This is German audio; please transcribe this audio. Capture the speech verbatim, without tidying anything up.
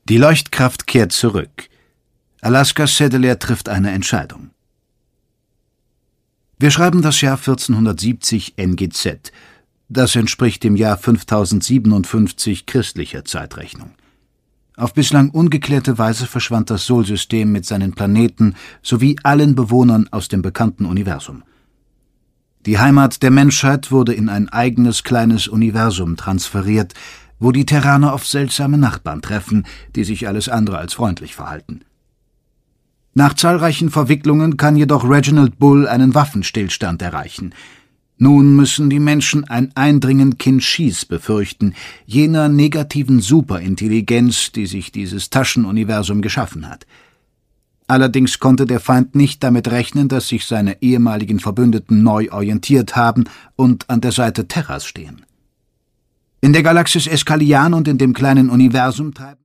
Die Leuchtkraft kehrt zurück. Alaska Sedelair trifft eine Entscheidung. Wir schreiben das Jahr vierzehnhundertsiebzig N G Z. Das entspricht dem Jahr fünftausendsiebenundfünfzig christlicher Zeitrechnung. Auf bislang ungeklärte Weise verschwand das Sol-System mit seinen Planeten sowie allen Bewohnern aus dem bekannten Universum. Die Heimat der Menschheit wurde in ein eigenes kleines Universum transferiert, wo die Terraner auf seltsame Nachbarn treffen, die sich alles andere als freundlich verhalten. Nach zahlreichen Verwicklungen kann jedoch Reginald Bull einen Waffenstillstand erreichen. Nun müssen die Menschen ein Eindringen Kinshis befürchten, jener negativen Superintelligenz, die sich dieses Taschenuniversum geschaffen hat. Allerdings konnte der Feind nicht damit rechnen, dass sich seine ehemaligen Verbündeten neu orientiert haben und an der Seite Terras stehen. In der Galaxis Eskalian und in dem kleinen Universum treiben